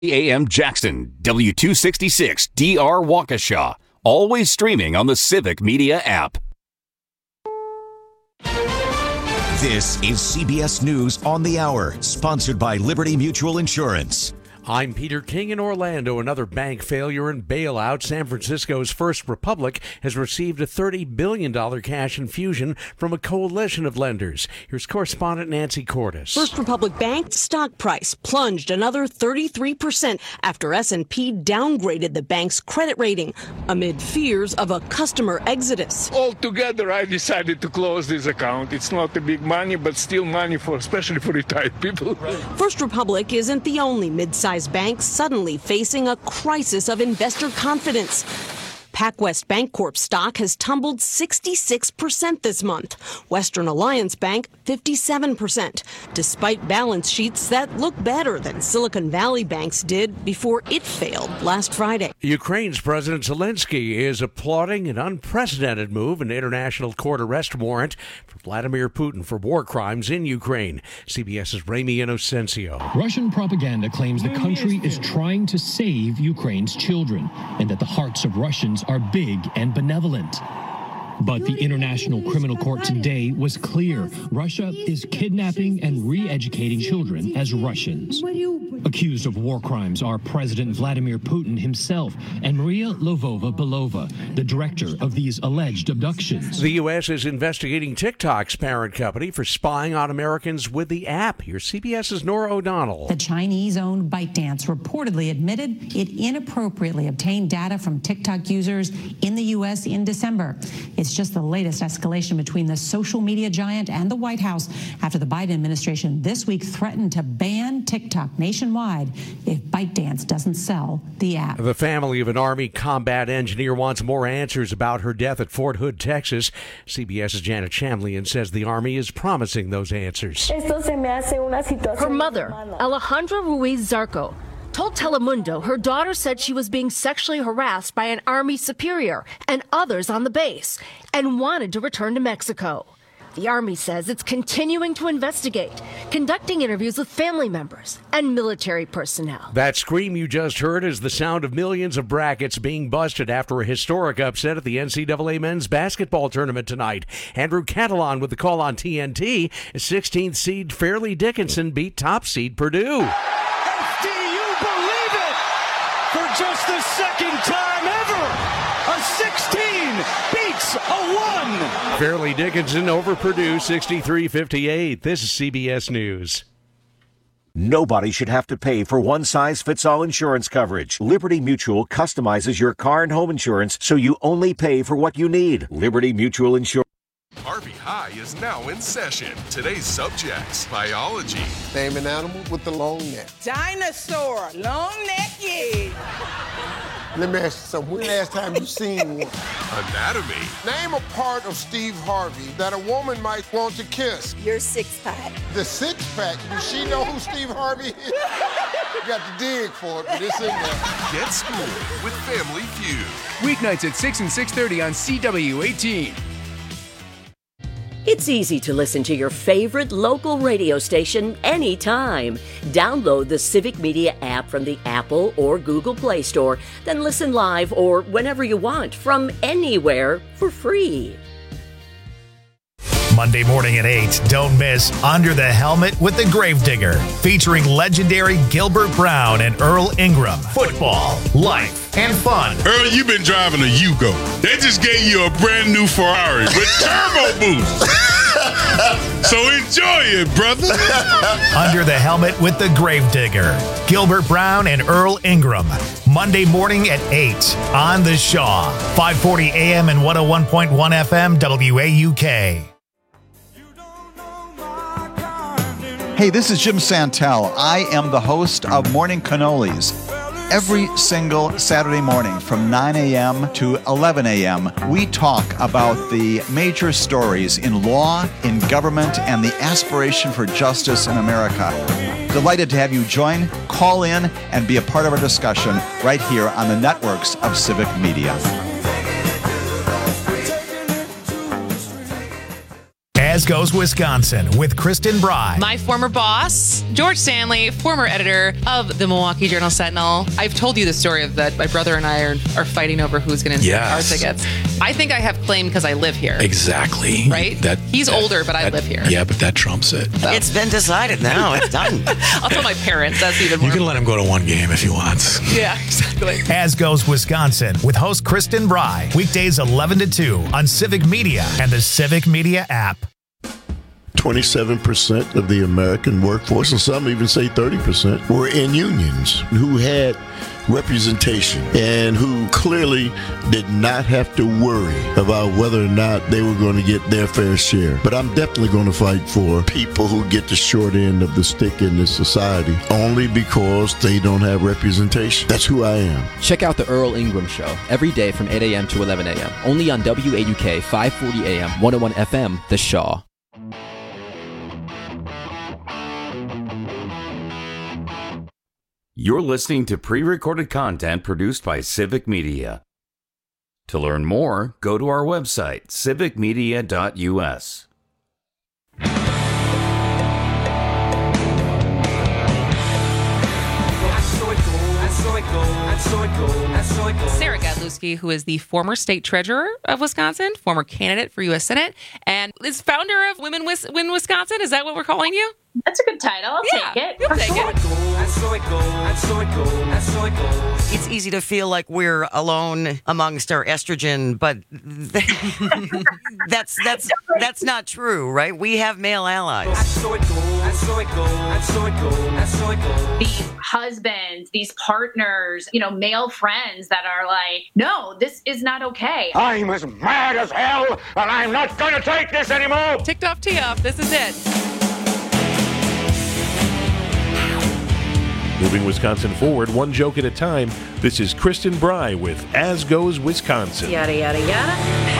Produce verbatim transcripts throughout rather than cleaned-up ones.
A M Jackson, W two sixty-six D R Waukesha. Always streaming on the Civic Media app. This is C B S News on the Hour, sponsored by Liberty Mutual Insurance. I'm Peter King in Orlando. Another bank failure and bailout. San Francisco's First Republic has received a thirty billion dollars cash infusion from a coalition of lenders. Here's correspondent Nancy Cordes. First Republic Bank stock price plunged another thirty-three percent after S and P downgraded the bank's credit rating amid fears of a customer exodus. Altogether, I decided to close this account. It's not a big money, but still money for, especially for retired people. First Republic isn't the only mid-sized bank suddenly facing a crisis of investor confidence. PacWest Bancorp stock has tumbled sixty-six percent this month. Western Alliance Bank, fifty-seven percent, despite balance sheets that look better than Silicon Valley banks did before it failed last Friday. Ukraine's President Zelensky is applauding an unprecedented move, an international court arrest warrant for Vladimir Putin for war crimes in Ukraine. CBS's Ramy Inocencio. Russian propaganda claims the country is trying to save Ukraine's children and that the hearts of Russians are big and benevolent. But the International Criminal Court today was clear. Russia is kidnapping and re-educating children as Russians. Accused of war crimes are President Vladimir Putin himself and Maria Lvova-Belova, the director of these alleged abductions. The U S is investigating TikTok's parent company for spying on Americans with the app. Here's CBS's Nora O'Donnell. The Chinese-owned ByteDance reportedly admitted it inappropriately obtained data from TikTok users in the U S in December. It's just the latest escalation between the social media giant and the White House after the Biden administration this week threatened to ban TikTok nationwide if ByteDance doesn't sell the app. The family of an Army combat engineer wants more answers about her death at Fort Hood, Texas. CBS's Janet Shamlian says the Army is promising those answers. Her mother, Alejandra Ruiz Zarco, told Telemundo her daughter said she was being sexually harassed by an Army superior and others on the base and wanted to return to Mexico. The Army says it's continuing to investigate, conducting interviews with family members and military personnel. That scream you just heard is the sound of millions of brackets being busted after a historic upset at the N C double A men's basketball tournament tonight. Andrew Catalon with the call on T N T. sixteenth seed Fairleigh Dickinson beat top seed Purdue. For just the second time ever, a sixteen beats a one. Fairleigh Dickinson over Purdue, sixty-three fifty-eight. This is C B S News. Nobody should have to pay for one-size-fits-all insurance coverage. Liberty Mutual customizes your car and home insurance so you only pay for what you need. Liberty Mutual Insurance. Harvey High is now in session. Today's subjects: biology. Name an animal with the long neck. Dinosaur, long neck, yeah. Let me ask you something. When the last time you seen one? Anatomy. Name a part of Steve Harvey that a woman might want to kiss. Your six-pack. The six-pack? Does she know who Steve Harvey is? You got to dig for it, but it's in there. Get schooled with Family Feud. Weeknights at six and six thirty on C W eighteen. It's easy to listen to your favorite local radio station anytime. Download the Civic Media app from the Apple or Google Play Store, then listen live or whenever you want from anywhere for free. Monday morning at eight, don't miss Under the Helmet with the Gravedigger, featuring legendary Gilbert Brown and Earl Ingram. Football, life, and fun. Earl, you've been driving a Yugo. They just gave you a brand new Ferrari with turbo boost. So enjoy it, brother. Under the Helmet with the Gravedigger, Gilbert Brown and Earl Ingram. Monday morning at eight on The Shaw, five forty A M and one oh one point one F M W A U K. Hey, this is Jim Santel. I am the host of Morning Cannolis. Every single Saturday morning from nine A M to eleven A M, we talk about the major stories in law, in government, and the aspiration for justice in America. Delighted to have you join, call in, and be a part of our discussion right here on the networks of Civic Media. As Goes Wisconsin with Kristen Bry. My former boss, George Stanley, former editor of the Milwaukee Journal-Sentinel. I've told you the story of that my brother and I are, are fighting over who's going to yes. our tickets. I think I have claim because I live here. Exactly. Right? That He's that, older, but I that, live here. Yeah, but that trumps it. So. It's been decided now. It's done. I'll tell my parents. That's even more. You can let him go to one game if he wants. Yeah, exactly. As Goes Wisconsin with host Kristen Bry. Weekdays eleven to two on Civic Media and the Civic Media app. twenty-seven percent of the American workforce, and some even say thirty percent, were in unions who had representation and who clearly did not have to worry about whether or not they were going to get their fair share. But I'm definitely going to fight for people who get the short end of the stick in this society only because they don't have representation. That's who I am. Check out the Earl Ingram Show every day from eight a.m. to eleven a.m. only on W A U K five forty A M, one oh one F M, The Shaw. You're listening to pre-recorded content produced by Civic Media. To learn more, go to our website, civic media dot u s. Sarah Godlewski, who is the former state treasurer of Wisconsin, former candidate for U S Senate, and is founder of Women Win Wisconsin. Is that what we're calling you? That's a good title. I'll yeah, take it. You'll take it. It's easy to feel like we're alone amongst our estrogen, but that's that's that's not true, right? We have male allies. These husbands, these partners, you know, male friends that are like, no, this is not okay. I'm as mad as hell, and I'm not going to take this anymore. Ticked off, tee off. This is it. Moving Wisconsin forward, one joke at a time. This is Kristen Bry with As Goes Wisconsin. Yada, yada, yada.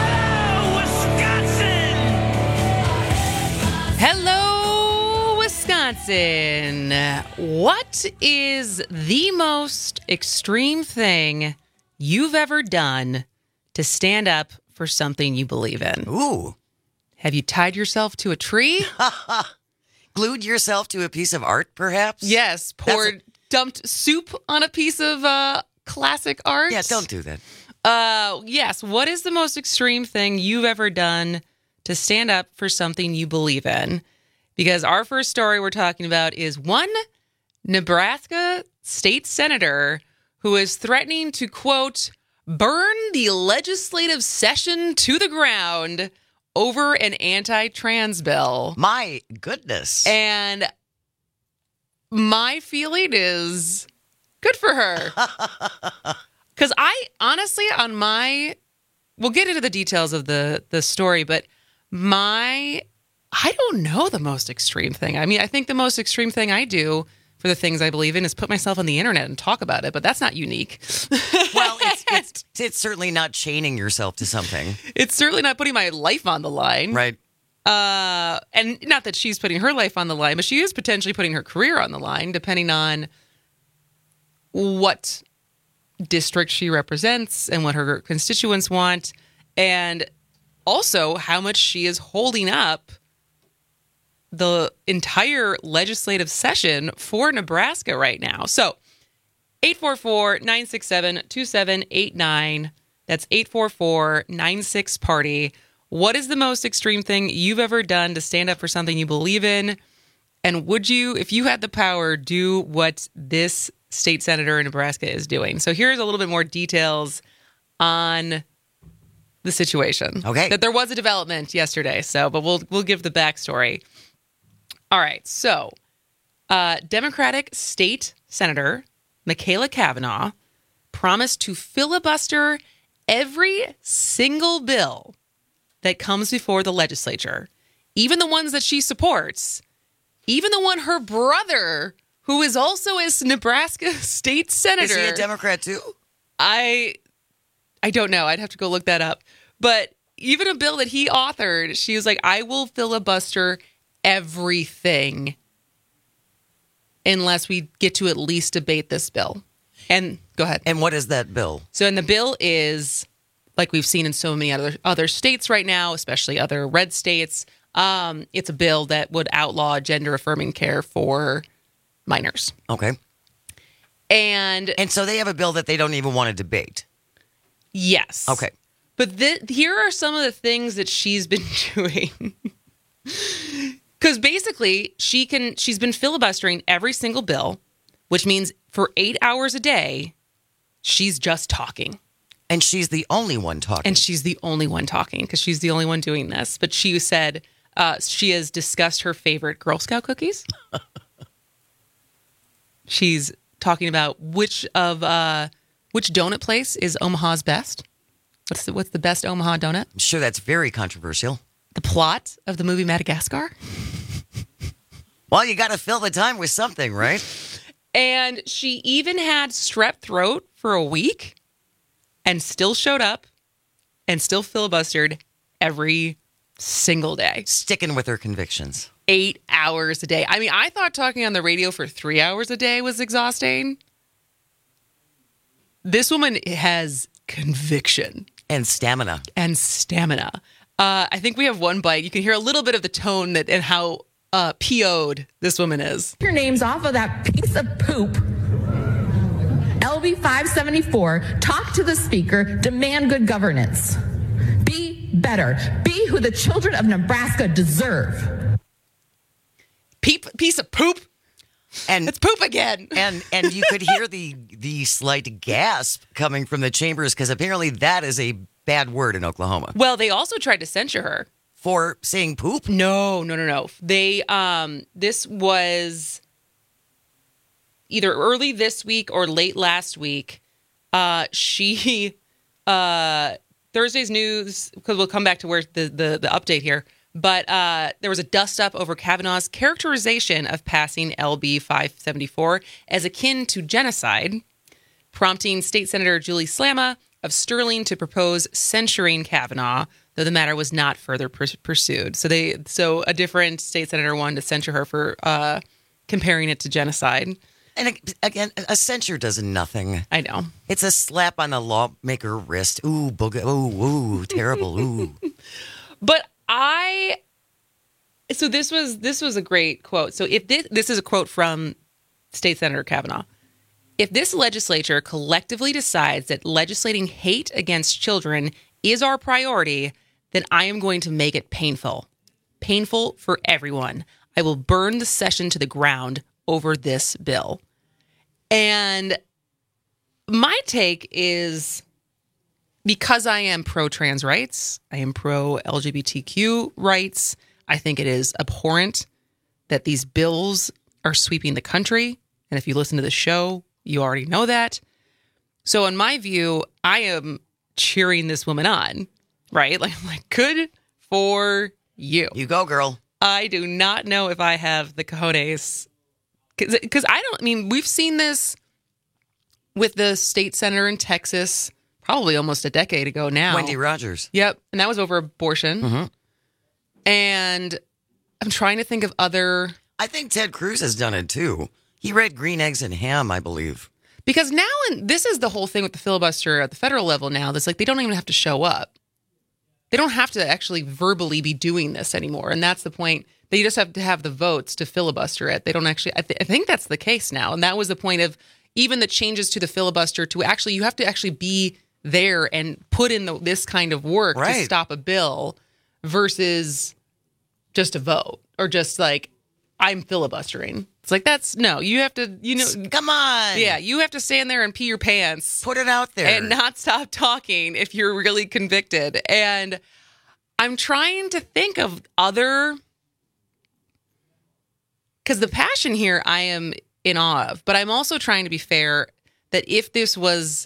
Hello, Wisconsin. What is the most extreme thing you've ever done to stand up for something you believe in? Ooh. Have you tied yourself to a tree? Glued yourself to a piece of art, perhaps? Yes. Poured, a- dumped soup on a piece of uh, classic art? Yeah, don't do that. Uh, yes. What is the most extreme thing you've ever done to stand up for something you believe in? Because our first story we're talking about is one Nebraska state senator who is threatening to, quote, burn the legislative session to the ground over an anti-trans bill. My goodness. And my feeling is good for her. Because I honestly, on my, we'll get into the details of the, the story, but my, I don't know the most extreme thing. I mean, I think the most extreme thing I do for the things I believe in is put myself on the internet and talk about it, but that's not unique. Well, it's, it's it's certainly not chaining yourself to something. It's certainly not putting my life on the line. Right. Uh, and not that she's putting her life on the line, but she is potentially putting her career on the line, depending on what district she represents and what her constituents want, and also how much she is holding up the entire legislative session for Nebraska right now. So eight four four, nine six seven, two seven eight nine. That's eight four four, nine six, party. What is the most extreme thing you've ever done to stand up for something you believe in? And would you, if you had the power, do what this state senator in Nebraska is doing? So here's a little bit more details on the situation. Okay. That there was a development yesterday, so but we'll we'll give the backstory. All right, so uh, Democratic State Senator Michaela Cavanaugh promised to filibuster every single bill that comes before the legislature, even the ones that she supports, even the one her brother, who is also a Nebraska state senator. Is he a Democrat too? I, I don't know. I'd have to go look that up. But even a bill that he authored, she was like, I will filibuster everything unless we get to at least debate this bill. And go ahead. And what is that bill? So, and the bill is, like we've seen in so many other other states right now, especially other red states, Um, it's a bill that would outlaw gender-affirming care for minors. Okay. And and so they have a bill that they don't even want to debate. Yes. Okay. But th- here are some of the things that she's been doing. Because basically, she can. She's been filibustering every single bill, which means for eight hours a day, she's just talking. And she's the only one talking. And she's the only one talking because she's the only one doing this. But she said uh, she has discussed her favorite Girl Scout cookies. She's talking about which of uh, which donut place is Omaha's best. What's the, what's the best Omaha donut? I'm sure that's very controversial. The plot of the movie Madagascar. Well, you got to fill the time with something, right? And she even had strep throat for a week and still showed up and still filibustered every single day. Sticking with her convictions. Eight hours a day. I mean, I thought talking on the radio for three hours a day was exhausting. This woman has conviction. And stamina. And stamina. Uh, I think we have one bite. You can hear a little bit of the tone that and how uh, P O'd this woman is. Your name's off of that piece of poop. L B five seventy-four, talk to the speaker, demand good governance. Be better. Be who the children of Nebraska deserve. Peep, piece of poop. And it's poop again. And and you could hear the the slight gasp coming from the chambers because apparently that is a bad word in Oklahoma. Well, they also tried to censure her for saying poop. No, no, no, no. They um, this was either early this week or late last week. Uh, she uh, Thursday's news because we'll come back to where the the, the update here. But uh, there was a dust-up over Kavanaugh's characterization of passing L B five seventy-four as akin to genocide, prompting State Senator Julie Slama of Sterling to propose censuring Kavanaugh, though the matter was not further pur- pursued. So they, so a different state senator wanted to censure her for uh, comparing it to genocide. And again, a censure does nothing. I know. It's a slap on the lawmaker wrist. Ooh, booga, ooh, ooh, terrible, ooh. But I, so this was this was a great quote. So if this this is a quote from State Senator Kavanaugh. If this legislature collectively decides that legislating hate against children is our priority, then I am going to make it painful. Painful for everyone. I will burn the session to the ground over this bill. And my take is, because I am pro-trans rights, I am pro-L G B T Q rights, I think it is abhorrent that these bills are sweeping the country. And if you listen to the show, you already know that. So in my view, I am cheering this woman on, right? Like, like good for you. You go, girl. I do not know if I have the cojones. Because I don't, I mean, we've seen this with the state senator in Texas probably almost a decade ago now. Wendy Rogers. Yep. And that was over abortion. Mm-hmm. And I'm trying to think of other. I think Ted Cruz has done it too. He read Green Eggs and Ham, I believe. Because now, and this is the whole thing with the filibuster at the federal level now, that's like they don't even have to show up. They don't have to actually verbally be doing this anymore. And that's the point. They just have to have the votes to filibuster it. They don't actually, I, th- I think that's the case now. And that was the point of even the changes to the filibuster to actually, you have to actually be there and put in the, this kind of work right. to stop a bill versus just a vote or just like, I'm filibustering. It's like, that's no, you have to, you know, come on. Yeah. You have to stand there and pee your pants. Put it out there. And not stop talking if you're really convicted. And I'm trying to think of other, because the passion here I am in awe of, but I'm also trying to be fair that if this was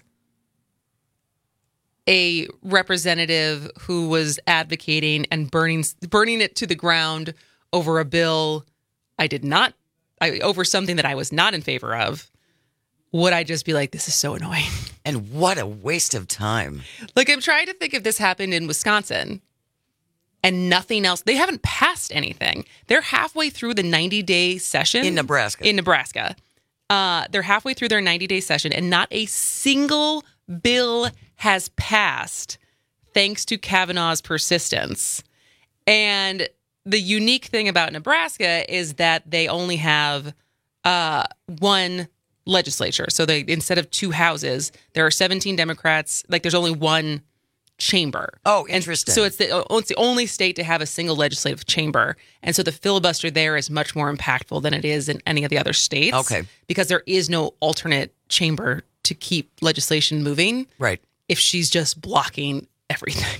a representative who was advocating and burning, burning it to the ground over a bill I did not, I, over something that I was not in favor of, would I just be like, this is so annoying? And what a waste of time. Like, I'm trying to think if this happened in Wisconsin and nothing else. They haven't passed anything. They're halfway through the ninety-day session. In Nebraska. In Nebraska. Uh, they're halfway through their ninety-day session, and not a single bill has passed thanks to Kavanaugh's persistence. And the unique thing about Nebraska is that they only have uh, one legislature. So they instead of two houses, there are seventeen Democrats. Like there's only one chamber. Oh, interesting. And so it's the, it's the only state to have a single legislative chamber. And so the filibuster there is much more impactful than it is in any of the other states. Okay. Because there is no alternate chamber to keep legislation moving. Right. If she's just blocking everything.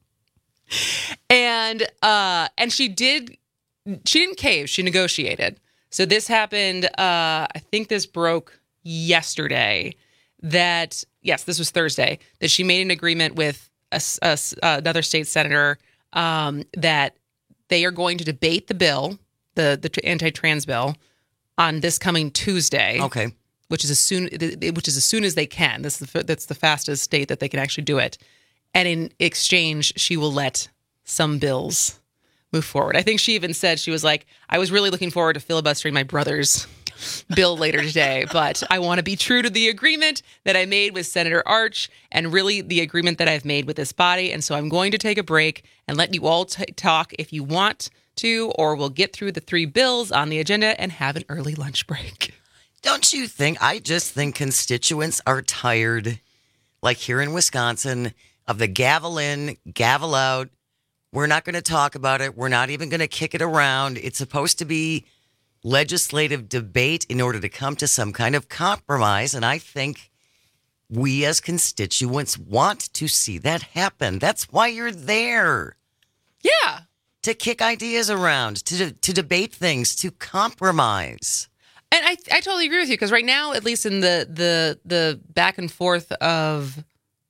And uh, and she did, she didn't cave. She negotiated. So this happened, uh, I think this broke yesterday, that, yes, this was Thursday, that she made an agreement with a, a, another state senator um, that they are going to debate the bill, the, the anti-trans bill, on this coming Tuesday. Okay. Which is as soon, which is as soon as they can. This is the, that's the fastest state that they can actually do it. And in exchange, she will let some bills move forward. I think she even said, she was like, I was really looking forward to filibustering my brother's bill later today, but I want to be true to the agreement that I made with Senator Arch and really the agreement that I've made with this body. And so I'm going to take a break and let you all t- talk if you want to, or we'll get through the three bills on the agenda and have an early lunch break. Don't you think? I just think constituents are tired, like here in Wisconsin, of the gavel in, gavel out. We're not going to talk about it. We're not even going to kick it around. It's supposed to be legislative debate in order to come to some kind of compromise. And I think we as constituents want to see that happen. That's why you're there. Yeah. To kick ideas around, to to debate things, to compromise. And I I totally agree with you, because right now, at least in the the the back and forth of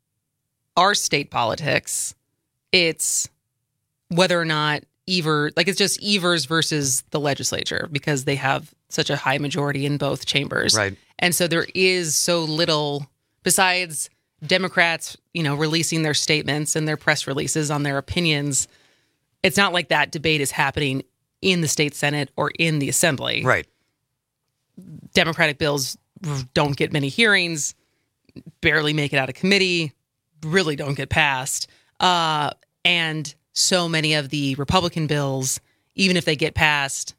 our state politics, it's whether or not Evers, like it's just Evers versus the legislature, because they have such a high majority in both chambers. Right. And so there is so little, besides Democrats, you know, releasing their statements and their press releases on their opinions, it's not like that debate is happening in the state Senate or in the Assembly. Right. Democratic bills don't get many hearings, barely make it out of committee, really don't get passed. Uh, and so many of the Republican bills, even if they get passed,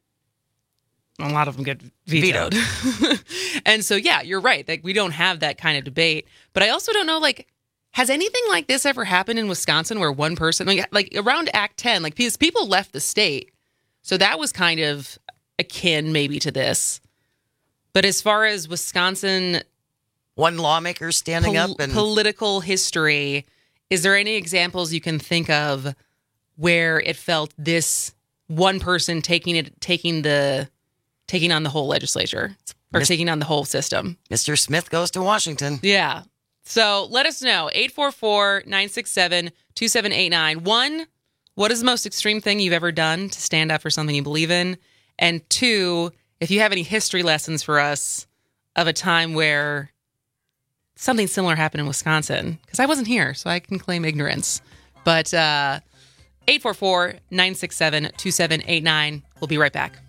a lot of them get vetoed. vetoed. And so, yeah, you're right. Like, we don't have that kind of debate. But I also don't know, like, has anything like this ever happened in Wisconsin where one person, like, like around Act ten, like people left the state. So that was kind of akin maybe to this. But as far as Wisconsin, one lawmaker standing pol- up and political history, is there any examples you can think of where it felt this one person taking it, taking the, taking on the whole legislature or Mister taking on the whole system? Mister Smith goes to Washington. Yeah. So let us know. eight four four, nine six seven, two seven eight nine. One, what is the most extreme thing you've ever done to stand up for something you believe in? And two, if you have any history lessons for us of a time where something similar happened in Wisconsin, because I wasn't here, so I can claim ignorance. But uh, eight four four, nine six seven, two seven eight nine. We'll be right back.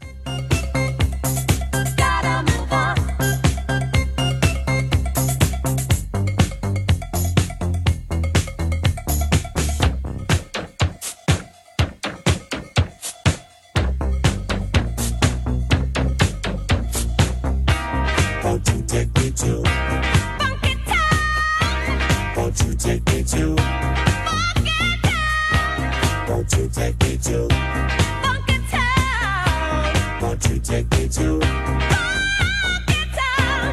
Won't you take me to Funky Town? Won't you take me to Funky Town? Won't you take me to Funky Town? Won't you take me to Funky Town?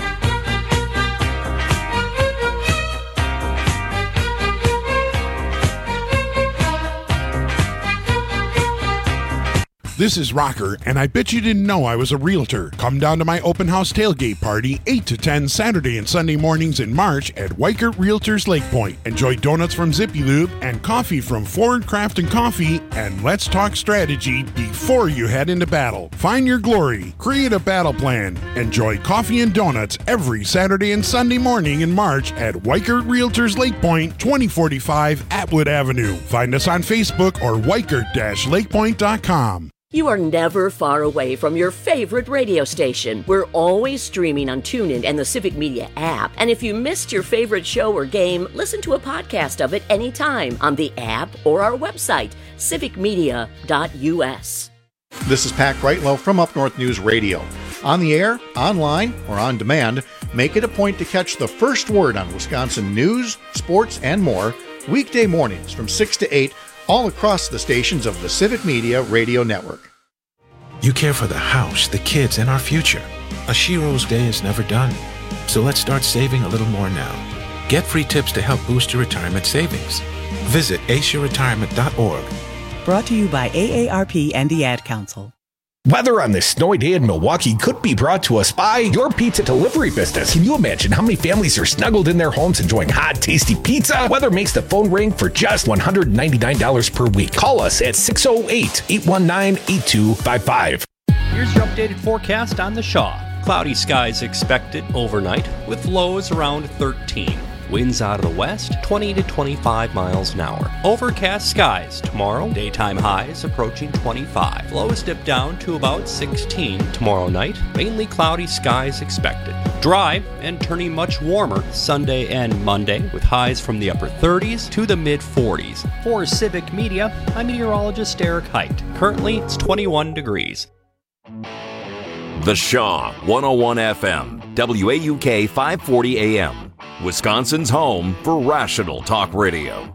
This is Rocker, and I bet you didn't know I was a realtor. Come down to my open house tailgate party, eight to ten Saturday and Sunday mornings in March at Weichert Realtors Lake Point. Enjoy donuts from Zippy Lube and coffee from Ford Craft and Coffee, and let's talk strategy before you head into battle. Find your glory, create a battle plan. Enjoy coffee and donuts every Saturday and Sunday morning in March at Weichert Realtors Lake Point, twenty forty-five Atwood Avenue. Find us on Facebook or weichert dash lakepoint dot com. You are never far away from your favorite radio station. We're always streaming on TuneIn and the Civic Media app. And if you missed your favorite show or game, listen to a podcast of it anytime on the app or our website, civic media dot u s. This is Pat Greitlow from Up North News Radio. On the air, online, or on demand, make it a point to catch the first word on Wisconsin news, sports, and more weekday mornings from six to eight all across the stations of the Civic Media Radio Network. You care for the house, the kids, and our future. A Shiro's day is never done. So let's start saving a little more now. Get free tips to help boost your retirement savings. Visit asia retirement dot org. Brought to you by A A R P and the Ad Council. Weather on this snowy day in Milwaukee could be brought to us by your pizza delivery business. Can you imagine how many families are snuggled in their homes enjoying hot, tasty pizza? Weather makes the phone ring for just one hundred ninety-nine dollars per week. Call us at six oh eight, eight one nine, eight two five five. Here's your updated forecast on the Shaw. Cloudy skies expected overnight with lows around thirteen. Winds out of the west, twenty to twenty-five miles an hour. Overcast skies tomorrow. Daytime highs approaching twenty-five. Lows dip down to about sixteen tomorrow night. Mainly cloudy skies expected. Dry and turning much warmer Sunday and Monday with highs from the upper thirties to the mid forties. For Civic Media, I'm meteorologist Eric Height. Currently, it's twenty-one degrees. The Shaw, one oh one F M, W A U K five forty A M. Wisconsin's home for rational talk radio.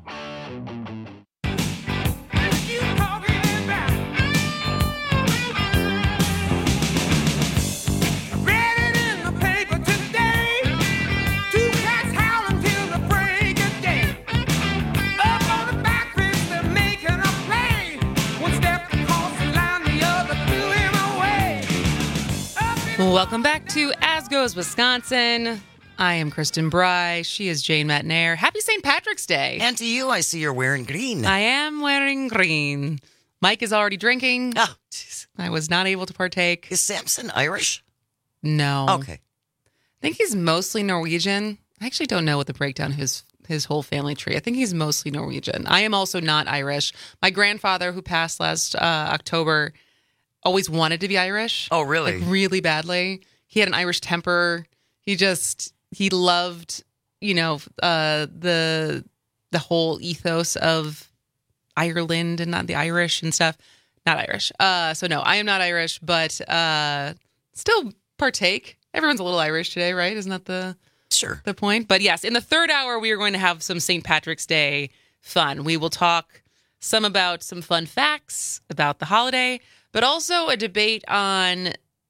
Welcome back to As Goes Wisconsin. I am Kristen Bry. She is Jane Matnair. Happy Saint Patrick's Day. And to you, I see you're wearing green. I am wearing green. Mike is already drinking. Oh, jeez. I was not able to partake. Is Samson Irish? No. Okay. I think he's mostly Norwegian. I actually don't know what the breakdown of his, his whole family tree. I think he's mostly Norwegian. I am also not Irish. My grandfather, who passed last uh, October, always wanted to be Irish. Oh, really? Like, really badly. He had an Irish temper. He just... He loved, you know, uh, the the whole ethos of Ireland and not the Irish and stuff. Not Irish. Uh, so no, I am not Irish, but uh, still partake. Everyone's a little Irish today, right? Isn't that the sure the point? But yes, in the third hour, we are going to have some Saint Patrick's Day fun. We will talk some about some fun facts about the holiday, but also a debate on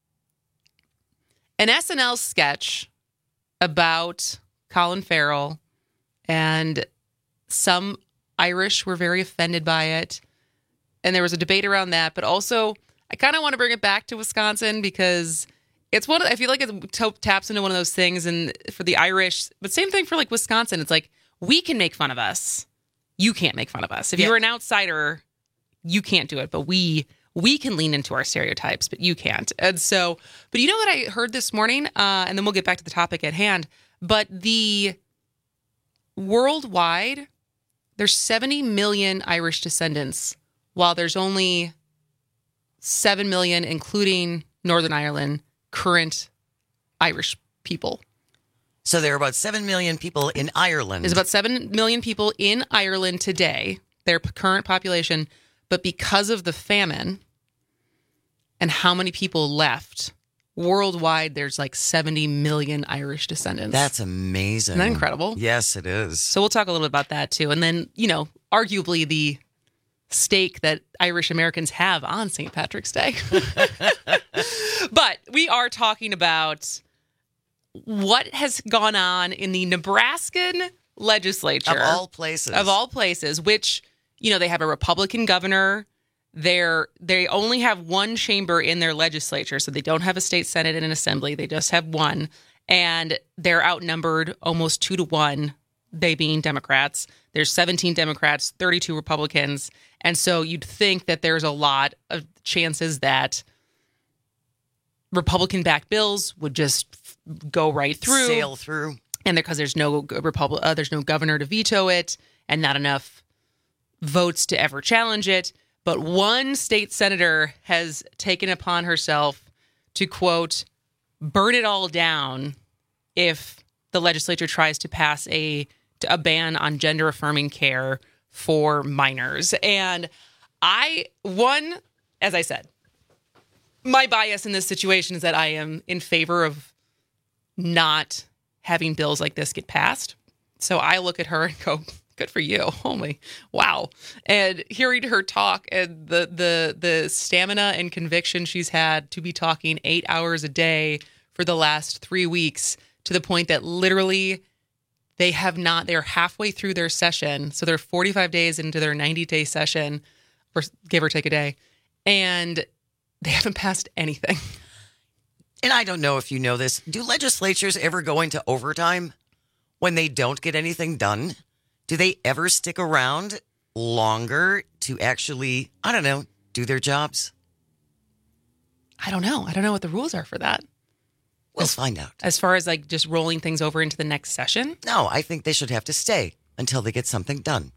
an S N L sketch about Colin Farrell, and some Irish were very offended by it. And there was a debate around that, but also I kind of want to bring it back to Wisconsin because it's one of, I feel like it t- taps into one of those things, and for the Irish, but same thing for like Wisconsin. It's like, we can make fun of us. You can't make fun of us. If Yeah. you're an outsider, you can't do it, but we We can lean into our stereotypes, but you can't. And so, but you know what I heard this morning? Uh, and then we'll get back to the topic at hand. But the worldwide, there's seventy million Irish descendants, while there's only seven million, including Northern Ireland, current Irish people. So there are about seven million people in Ireland. There's about seven million people in Ireland today, their p- current population. But because of the famine and how many people left, worldwide, there's like seventy million Irish descendants. That's amazing. Isn't that incredible? Yes, it is. So we'll talk a little bit about that too. And then, you know, arguably the stake that Irish Americans have on Saint Patrick's Day. But we are talking about what has gone on in the Nebraskan legislature. Of all places. Of all places, which... You know, they have a Republican governor. They're, they only have one chamber in their legislature, so they don't have a state senate and an assembly. They just have one. And they're outnumbered almost two to one, they being Democrats. There's seventeen Democrats, thirty-two Republicans. And so you'd think that there's a lot of chances that Republican-backed bills would just go right through. Sail through. And because there's no Repub- uh, there's no governor to veto it and not enough votes to ever challenge it. but one state senator has taken upon herself to, quote, burn it all down if the legislature tries to pass a a ban on gender-affirming care for minors. And I, one, as I said, my bias in this situation is that I am in favor of not having bills like this get passed. So I look at her and go, good for you. Holy, wow. And hearing her talk and the the the stamina and conviction she's had to be talking eight hours a day for the last three weeks to the point that literally they have not, they're halfway through their session. So they're forty-five days into their ninety-day session, or give or take a day, and they haven't passed anything. And I don't know if you know this. Do legislatures ever go into overtime when they don't get anything done? Do they ever stick around longer to actually, I don't know, do their jobs? I don't know. I don't know what the rules are for that. We'll as, find out. As far as like just rolling things over into the next session? No, I think they should have to stay until they get something done.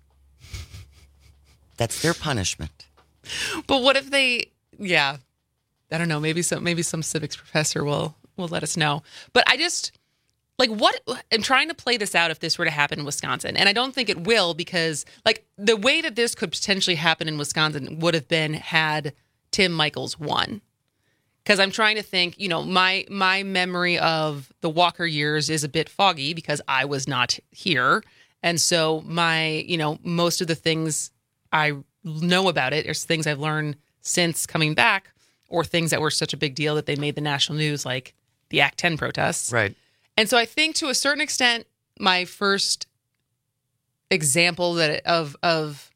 That's their punishment. But what if they, yeah, I don't know. Maybe some, maybe some civics professor will, will let us know. But I just, like, what, I'm trying to play this out if this were to happen in Wisconsin. And I don't think it will, because like the way that this could potentially happen in Wisconsin would have been had Tim Michels won. Because I'm trying to think, you know, my my memory of the Walker years is a bit foggy because I was not here. And so my, you know, most of the things I know about it are things I've learned since coming back, or things that were such a big deal that they made the national news, like the Act ten protests. Right. And so I think to a certain extent, my first example that of of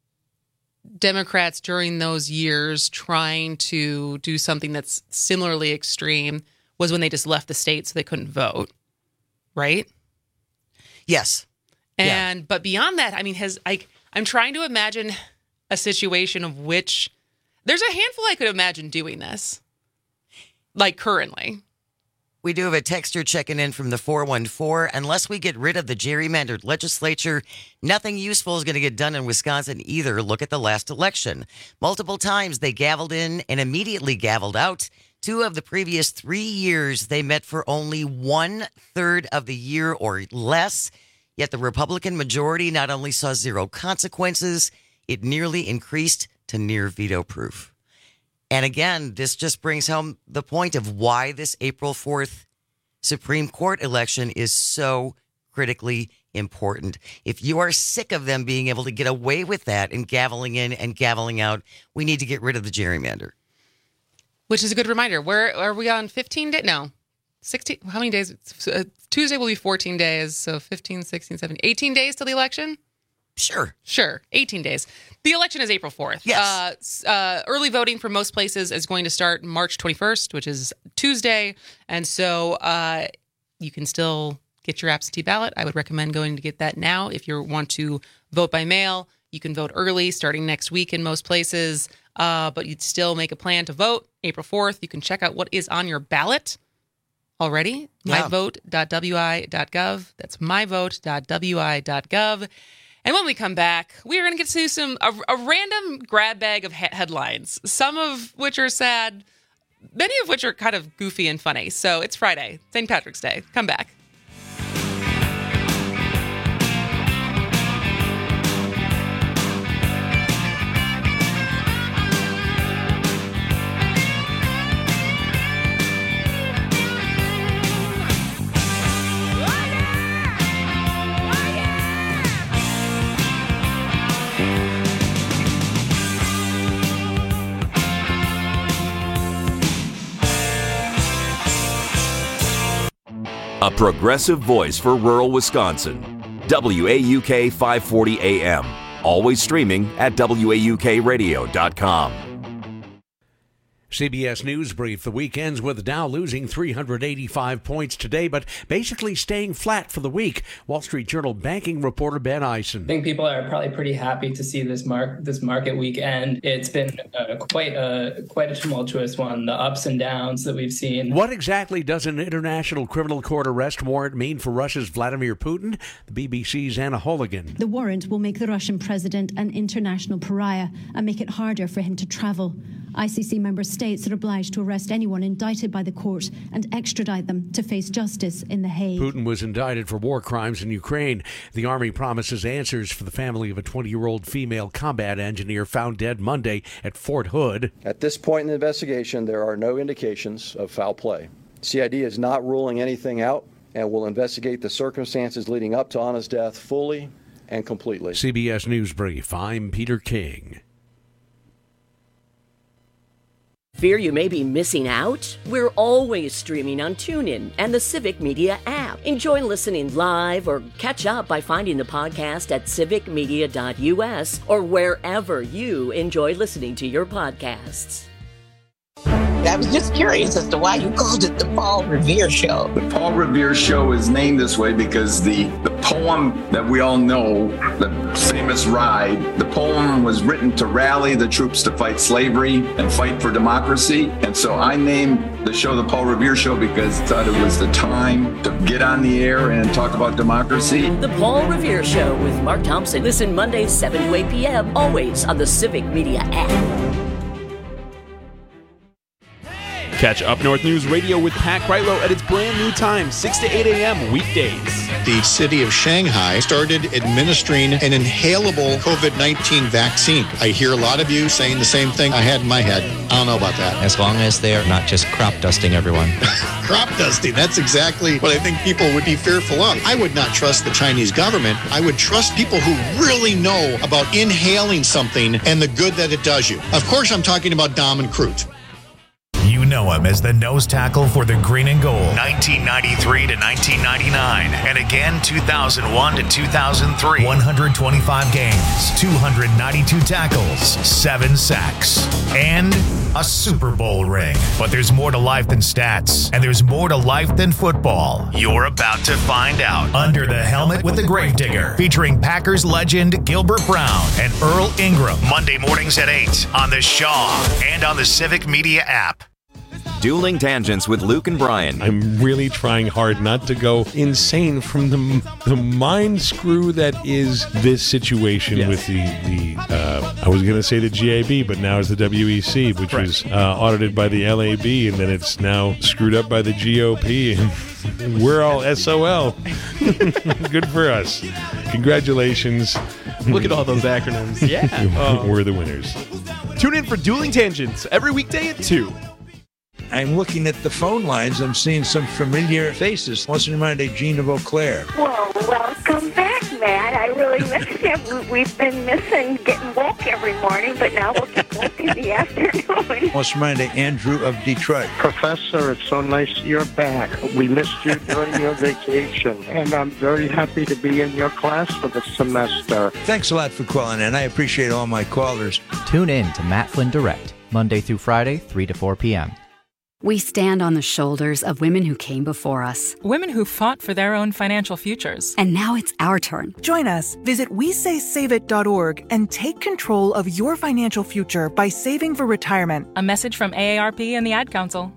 Democrats during those years trying to do something that's similarly extreme was when they just left the state so they couldn't vote, right? Yes. And yeah. But beyond that, I mean, has I I'm trying to imagine a situation of which there's a handful I could imagine doing this, like currently. We do have a texter checking in from the four one four. Unless we get rid of the gerrymandered legislature, nothing useful is going to get done in Wisconsin either. Look at the last election. Multiple times they gavelled in and immediately gavelled out. Two of the previous three years, they met for only one third of the year or less. Yet the Republican majority not only saw zero consequences, it nearly increased to near veto proof. And again, this just brings home the point of why this April fourth Supreme Court election is so critically important. If you are sick of them being able to get away with that and gaveling in and gaveling out, we need to get rid of the gerrymander. Which is a good reminder. Where are we on fifteen days? No, sixteen. How many days? Uh, Tuesday will be fourteen days. So fifteen, sixteen, seventeen, eighteen days till the election? Sure. Sure. eighteen days. The election is April fourth. Yes. Uh, uh, early voting for most places is going to start March twenty-first, which is Tuesday. And so uh, you can still get your absentee ballot. I would recommend going to get that now. If you want to vote by mail, you can vote early starting next week in most places. Uh, but you'd still make a plan to vote April fourth. You can check out what is on your ballot already. Yeah. my vote dot w i dot gov. That's my vote dot w i dot gov. And when we come back, we are going to get to some a, a random grab bag of he- headlines, some of which are sad, many of which are kind of goofy and funny. So it's Friday, Saint Patrick's Day. Come back. A progressive voice for rural Wisconsin. W A U K five forty A M. Always streaming at W A U K radio dot com. C B S News Brief. The week ends with the Dow losing three hundred eighty-five points today, but basically staying flat for the week. Wall Street Journal banking reporter Ben Eisen. I think people are probably pretty happy to see this mark this market weekend. It's been uh, quite a quite a tumultuous one. The ups and downs that we've seen. What exactly does an international criminal court arrest warrant mean for Russia's Vladimir Putin? The B B C's Anna Holigan. The warrant will make the Russian president an international pariah and make it harder for him to travel. I C C member states are obliged to arrest anyone indicted by the court and extradite them to face justice in The Hague. Putin was indicted for war crimes in Ukraine. The Army promises answers for the family of a twenty-year-old female combat engineer found dead Monday at Fort Hood. At this point in the investigation, there are no indications of foul play. C I D is not ruling anything out and will investigate the circumstances leading up to Anna's death fully and completely. C B S News Brief. I'm Peter King. Fear you may be missing out? We're always streaming on TuneIn and the Civic Media app. Enjoy listening live or catch up by finding the podcast at civic media dot u s or wherever you enjoy listening to your podcasts. I was just curious as to why you called it the Paul Revere Show. The Paul Revere Show is named this way because the, the poem that we all know, the famous Ride, the poem was written to rally the troops to fight slavery and fight for democracy. And so I named the show the Paul Revere Show because I thought it was the time to get on the air and talk about democracy. The Paul Revere Show with Mark Thompson. Listen Mondays seven to eight p.m. always on the Civic Media app. Catch Up North News Radio with Pat Kreitlow at its brand new time, six to eight a.m. weekdays. The city of Shanghai started administering an inhalable COVID nineteen vaccine. I hear a lot of you saying the same thing I had in my head. I don't know about that. As long as they're not just crop dusting everyone. Crop dusting, that's exactly what I think people would be fearful of. I would not trust the Chinese government. I would trust people who really know about inhaling something and the good that it does you. Of course, I'm talking about Dom and Crute. You know him as the nose tackle for the Green and Gold, nineteen ninety-three to nineteen ninety-nine, and again two thousand one to two thousand three. one hundred twenty-five games, two hundred ninety-two tackles, seven sacks, and a Super Bowl ring. But there's more to life than stats, and there's more to life than football. You're about to find out. Under the Helmet with the Gravedigger, featuring Packers legend Gilbert Brown and Earl Ingram. Monday mornings at eight on the Shaw and on the Civic Media app. Dueling Tangents with Luke and Brian. I'm really trying hard not to go insane from the the mind screw that is this situation yes. with the, the uh, I was going to say the G A B, but now it's the W E C, which right. was uh, audited by the L A B, and then it's now screwed up by the G O P, and we're all S O L. Good for us. Congratulations. Look at all those acronyms. Yeah. Oh. We're the winners. Tune in for Dueling Tangents every weekday at two. I'm looking at the phone lines. I'm seeing some familiar faces. What's in mind, Gina Vauclair? Well, welcome back, Matt. I really missed you. We've been missing getting woke every morning, but now we'll get woke in the afternoon. What's in mind, Andrew of Detroit? Professor, it's so nice you're back. We missed you during your vacation, and I'm very happy to be in your class for the semester. Thanks a lot for calling in. I appreciate all my callers. Tune in to Matt Flynn Direct, Monday through Friday, three to four p.m. We stand on the shoulders of women who came before us. Women who fought for their own financial futures. And now it's our turn. Join us. Visit we say save it dot org and take control of your financial future by saving for retirement. A message from A A R P and the Ad Council.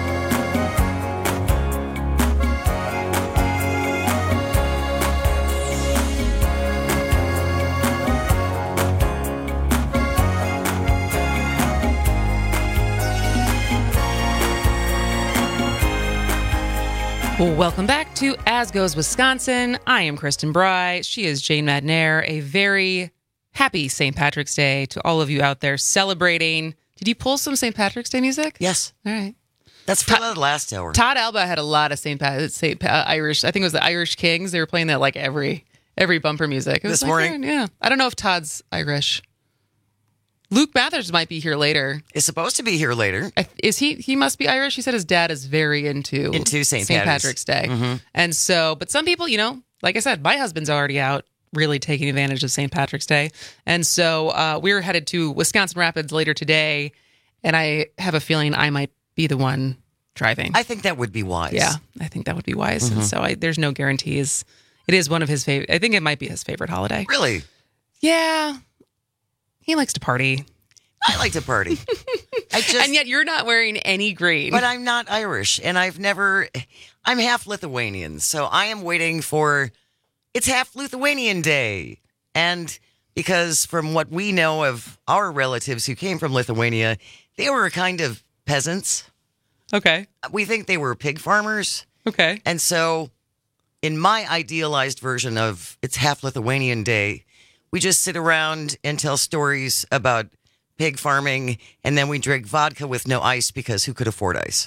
Welcome back to As Goes Wisconsin. I am Kristen Bry. She is Jane Madnair. A very happy Saint Patrick's Day to all of you out there celebrating. Did you pull some Saint Patrick's Day music? Yes. All right. That's for the last hour. Todd Alba had a lot of Saint Pat, Saint Pat, Irish. I think it was the Irish Kings. They were playing that like every every bumper music. It was this like, morning. Yeah. I don't know if Todd's Irish. Luke Mathers might be here later. Is supposed to be here later. Is he? He must be Irish. He said his dad is very into into Saint Patrick's Day, mm-hmm. and so. But some people, you know, like I said, my husband's already out, really taking advantage of Saint Patrick's Day, and so uh, we're headed to Wisconsin Rapids later today, And I have a feeling I might be the one driving. I think that would be wise. Yeah, I think that would be wise. Mm-hmm. And so I, there's no guarantees. It is one of his favorite. I think it might be his favorite holiday. Really? Yeah. He likes to party. I like to party. I just, and yet you're not wearing any green. But I'm not Irish, and I've never... I'm half Lithuanian, so I am waiting for... It's half Lithuanian Day. And because from what we know of our relatives who came from Lithuania, they were kind of peasants. Okay. We think they were pig farmers. Okay. And so in my idealized version of It's Half Lithuanian Day, we just sit around and tell stories about pig farming, and then we drink vodka with no ice because who could afford ice?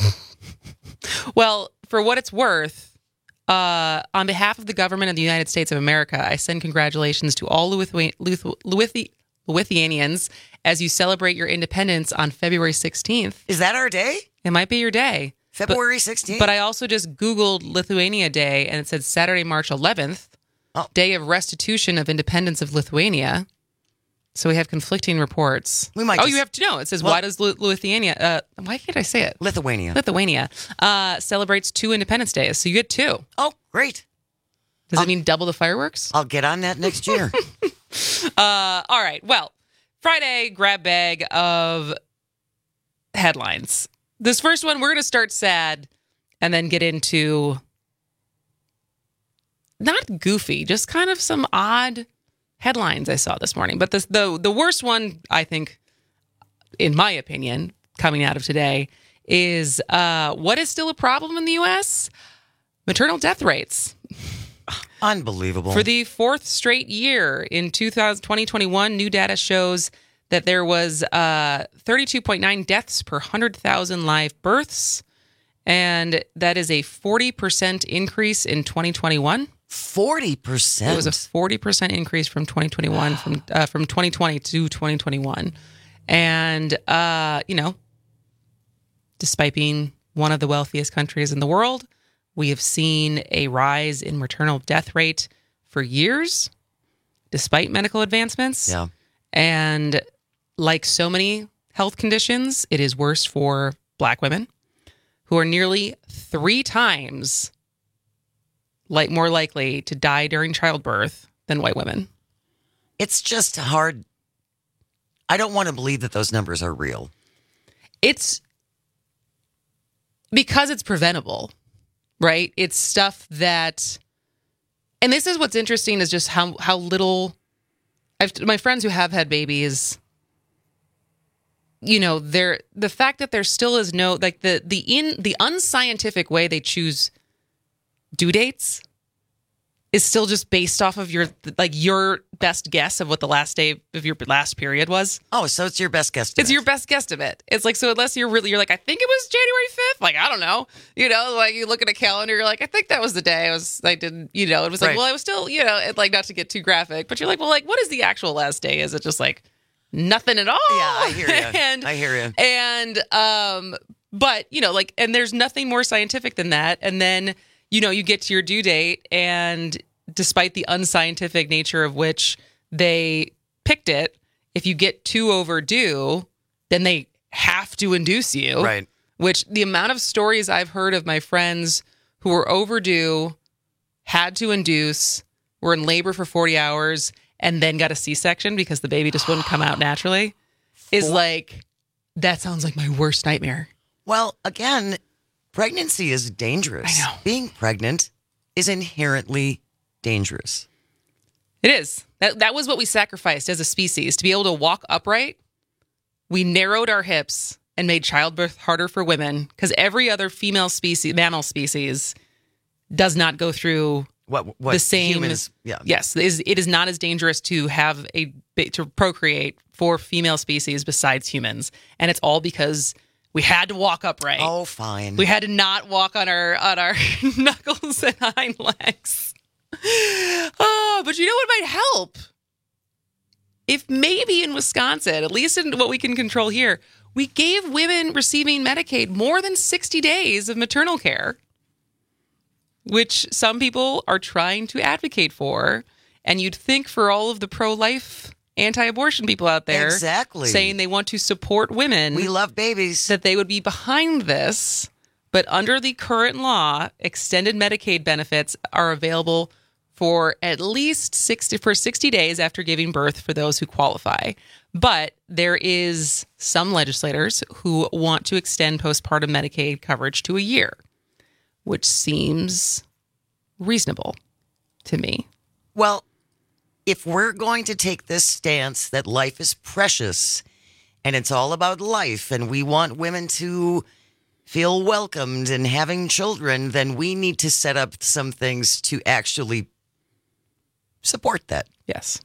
Well, for what it's worth, uh, on behalf of the government of the United States of America, I send congratulations to all Lithu- Lithu- Lithu- Lithuanians as you celebrate your independence on February sixteenth. Is that our day? It might be your day. February sixteenth? But I also just Googled Lithuania Day, and it said Saturday, March eleventh, oh. Day of Restitution of Independence of Lithuania. So we have conflicting reports. We might oh, just, you have to know. It says, well, why does Lithuania, uh, why can't I say it? Lithuania. Lithuania uh, celebrates two Independence Days. So you get two. Oh, great. Does I'll, it mean double the fireworks? I'll get on that next year. uh, all right. Well, Friday grab bag of headlines. This first one, we're going to start sad and then get into not goofy, just kind of some odd headlines I saw this morning. But the, the the worst one, I think, in my opinion, coming out of today is uh, what is still a problem in the U S? Maternal death rates. Unbelievable. For the fourth straight year in twenty twenty-one, new data shows that there was uh, thirty-two point nine deaths per one hundred thousand live births. And that is a forty percent increase in twenty twenty-one. forty percent? It was a forty percent increase from twenty twenty-one, from uh, from twenty twenty to twenty twenty-one. And, uh, you know, despite being one of the wealthiest countries in the world, we have seen a rise in maternal death rate for years, despite medical advancements. Yeah. And like so many health conditions, it is worse for Black women, who are nearly three times like more likely to die during childbirth than white women. It's just hard. I don't want to believe that those numbers are real. It's because it's preventable, right? It's stuff that, and this is what's interesting is just how, how little, I've, my friends who have had babies, you know, they're, the fact that there still is no, like the, the in the unscientific way they choose due dates is still just based off of your, like your best guess of what the last day of your last period was. Oh, so it's your best guess. It's your best guesstimate. It's like, so unless you're really, you're like, I think it was January fifth. Like, I don't know. You know, like you look at a calendar, you're like, I think that was the day I was, I didn't, you know, it was like, right. well, I was still, you know, it, like not to get too graphic, but you're like, well, like, what is the actual last day? Is it just like nothing at all? Yeah, I hear you. and, I hear you. And, um, but, you know, like, and there's nothing more scientific than that. And then, you know, you get to your due date, and despite the unscientific nature of which they picked it, if you get too overdue, then they have to induce you. Right. Which the amount of stories I've heard of my friends who were overdue, had to induce, were in labor for forty hours, and then got a C-section because the baby just wouldn't come out naturally, is like, that sounds like my worst nightmare. Well, again, pregnancy is dangerous. I know. Being pregnant is inherently dangerous. It is. That that was what we sacrificed as a species. To be able to walk upright, we narrowed our hips and made childbirth harder for women because every other female species, mammal species, does not go through what, what the same. Humans, yeah. Yes, it is, it is not as dangerous to have a to procreate for female species besides humans, and it's all because we had to walk upright. Oh, fine. We had to not walk on our on our knuckles and hind legs. Oh, but you know what might help? If maybe in Wisconsin, at least in what we can control here, we gave women receiving Medicaid more than sixty days of maternal care, which some people are trying to advocate for. And you'd think for all of the pro-life anti-abortion people out there. Exactly. Saying they want to support women. We love babies. That they would be behind this. But under the current law, extended Medicaid benefits are available for at least sixty for sixty days after giving birth for those who qualify. But there is some legislators who want to extend postpartum Medicaid coverage to a year, which seems reasonable to me. Well, if we're going to take this stance that life is precious and it's all about life and we want women to feel welcomed and having children, then we need to set up some things to actually support that. Yes.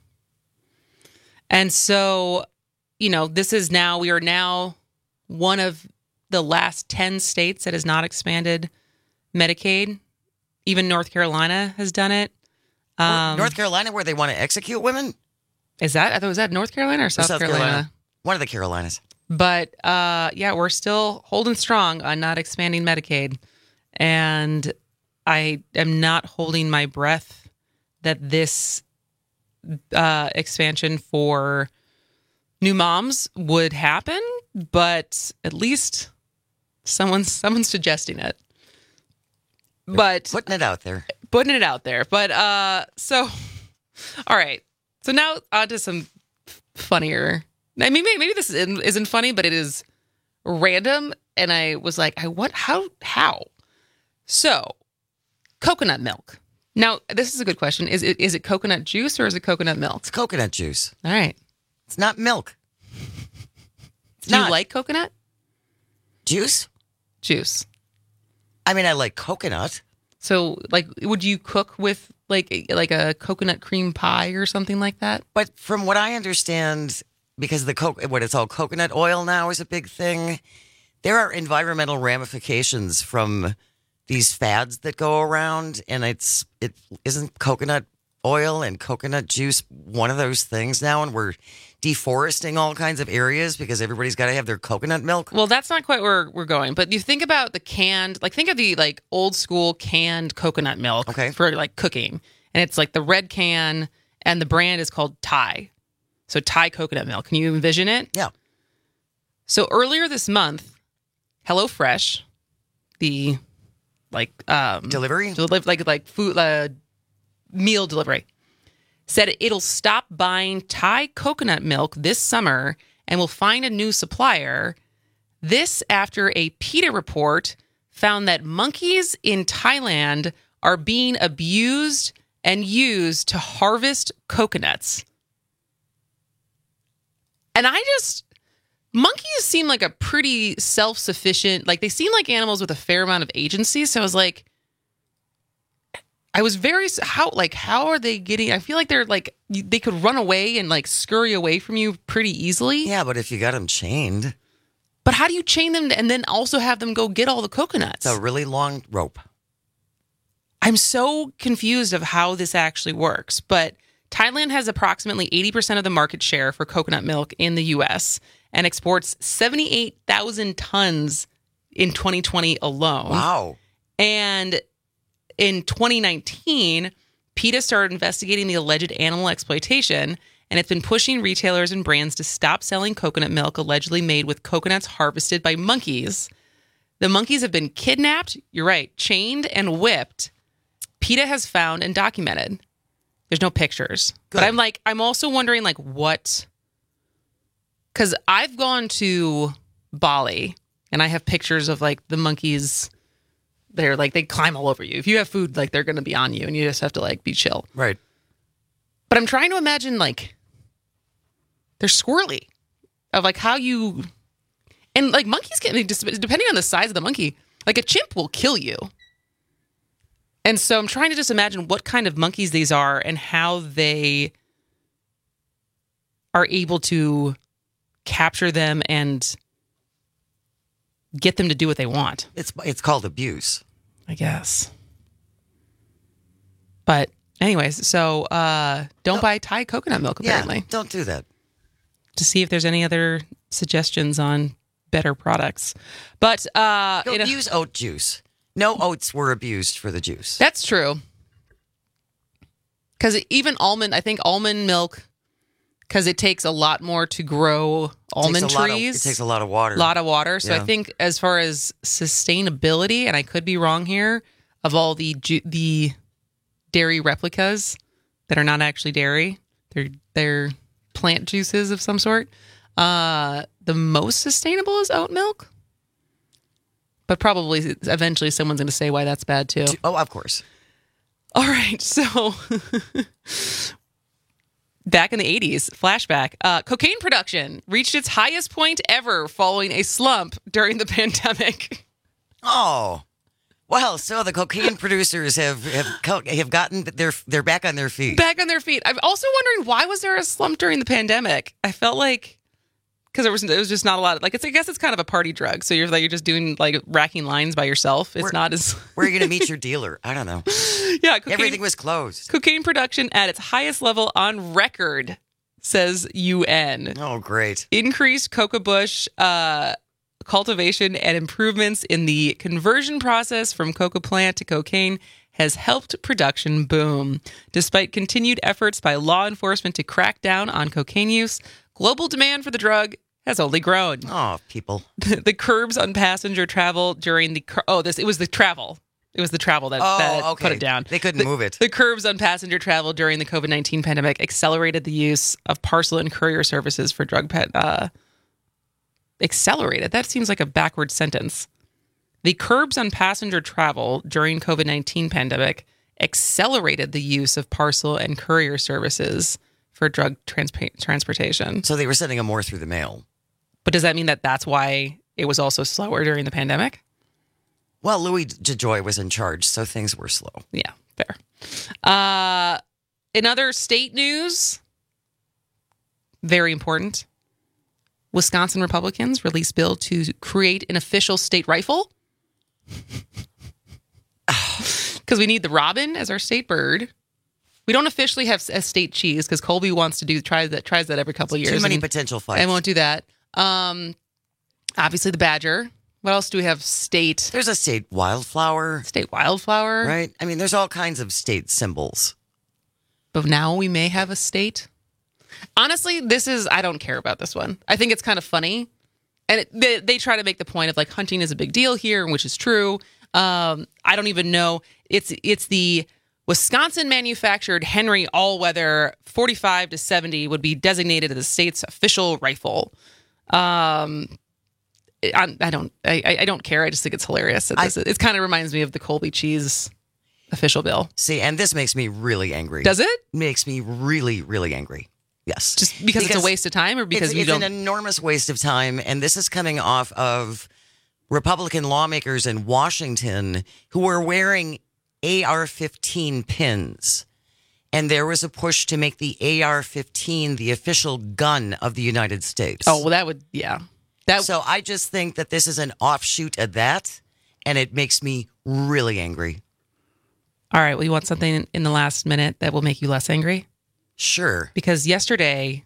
And so, you know, this is now, we are now one of the last ten states that has not expanded Medicaid. Even North Carolina has done it. Um, North Carolina, where they want to execute women? Is that, I thought, was that North Carolina or South, South Carolina? Carolina? One of the Carolinas. But uh, yeah, we're still holding strong on not expanding Medicaid. And I am not holding my breath that this uh, expansion for new moms would happen, but at least someone's someone's suggesting it. But putting it out there. Putting it out there. But uh so all right. So now on to some funnier. I mean maybe, maybe this isn't, isn't funny, but it is random. And I was like, I what how how? So coconut milk. Now, this is a good question. Is it is it coconut juice or is it coconut milk? It's coconut juice. All right. It's not milk. It's Do not. you like coconut? Juice? Juice. I mean, I like coconut. So, like, would you cook with like like a coconut cream pie or something like that? But from what I understand, because the co- what it's all coconut oil now is a big thing, there are environmental ramifications from these fads that go around, and it's it isn't coconut oil and coconut juice one of those things now, and we're deforesting all kinds of areas because everybody's got to have their coconut milk. Well, that's not quite where we're going, but you think about the canned, like think of the like old school canned coconut milk okay. for like cooking, and it's like the red can, and the brand is called Thai. So Thai coconut milk. Can you envision it? Yeah. So earlier this month, HelloFresh, the like um, delivery, deli- like like food uh, meal delivery, said it'll stop buying Thai coconut milk this summer and will find a new supplier. This after a PETA report found that monkeys in Thailand are being abused and used to harvest coconuts. And I just, monkeys seem like a pretty self-sufficient, like they seem like animals with a fair amount of agency. So I was like, I was very, how, like, how are they getting, I feel like they're like, they could run away and like scurry away from you pretty easily. Yeah, but if you got them chained. But how do you chain them and then also have them go get all the coconuts? It's a really long rope. I'm so confused of how this actually works, but Thailand has approximately eighty percent of the market share for coconut milk in the U S and exports seventy-eight thousand tons in twenty twenty alone. Wow. And in twenty nineteen, PETA started investigating the alleged animal exploitation, and it's been pushing retailers and brands to stop selling coconut milk allegedly made with coconuts harvested by monkeys. The monkeys have been kidnapped, you're right, chained and whipped. PETA has found and documented. There's no pictures. Good. But I'm like, I'm also wondering like what, because I've gone to Bali and I have pictures of like the monkeys. They're like, they climb all over you. If you have food, like they're going to be on you and you just have to like be chill. Right. But I'm trying to imagine like, they're squirrely of like how you, and like monkeys can, depending on the size of the monkey, like a chimp will kill you. And so I'm trying to just imagine what kind of monkeys these are and how they are able to capture them and get them to do what they want. It's it's called abuse, I guess. But anyways, so uh, don't, don't buy Thai coconut milk, apparently. Yeah, don't do that. To see if there's any other suggestions on better products. But uh, don't you know, use oat juice. No oats were abused for the juice. That's true. Because even almond, I think almond milk because it takes a lot more to grow almond it takes trees. Of, it takes a lot of water. A lot of water. So yeah. I think as far as sustainability, and I could be wrong here, of all the ju- the dairy replicas that are not actually dairy, they're they're plant juices of some sort. Uh, the most sustainable is oat milk. But probably eventually someone's going to say why that's bad too. Oh, of course. All right, so back in the eighties, flashback, uh, cocaine production reached its highest point ever following a slump during the pandemic. Oh, well, so the cocaine producers have have have gotten their they're back on their feet. Back on their feet. I'm also wondering, why was there a slump during the pandemic? I felt like because there was it was just not a lot of, like it's I guess it's kind of a party drug. So you're like you're just doing like racking lines by yourself. It's where, not as where are you going to meet your dealer? I don't know. Yeah, cocaine, everything was closed. Cocaine production at its highest level on record, says U N. Oh, great! Increased coca bush uh, cultivation and improvements in the conversion process from coca plant to cocaine has helped production boom. Despite continued efforts by law enforcement to crack down on cocaine use, global demand for the drug has only grown. Oh, people. The curbs on passenger travel during the... Oh, this it was the travel. It was the travel that, oh, that okay. put it down. They couldn't the, move it. The curbs on passenger travel during the COVID nineteen pandemic accelerated the use of parcel and courier services for drug pet... Uh, accelerated? That seems like a backward sentence. The curbs on passenger travel during COVID nineteen pandemic accelerated the use of parcel and courier services for drug trans- transportation. So they were sending them more through the mail. But does that mean that that's why it was also slower during the pandemic? Well, Louis DeJoy was in charge, so things were slow. Yeah, fair. Uh, in other state news, very important, Wisconsin Republicans released bill to create an official state rifle. Because we need the robin as our state bird. We don't officially have a state cheese because Colby wants to do tries that tries that every couple of years. Too many and, potential fights. I won't do that. Um, obviously the badger. What else do we have? State. There's a state wildflower. State wildflower. Right. I mean, there's all kinds of state symbols. But now we may have a state. Honestly, this is, I don't care about this one. I think it's kind of funny. And it, they, they try to make the point of like hunting is a big deal here, which is true. Um, I don't even know. It's it's the Wisconsin manufactured Henry All-Weather forty-five to seventy would be designated as the state's official rifle. Um, I, I don't I, I don't care. I just think it's hilarious. That this, I, it kind of reminds me of the Colby cheese official bill. See, and this makes me really angry. Does it? Makes me really, really angry. Yes. Just because, because it's a waste of time or because it's, you it's don't... an enormous waste of time. And this is coming off of Republican lawmakers in Washington who are wearing A R fifteen pins. And there was a push to make the A R fifteen the official gun of the United States. Oh, well, that would, yeah. That... So I just think that this is an offshoot of that. And it makes me really angry. All right. Well, you want something in the last minute that will make you less angry? Sure. Because yesterday,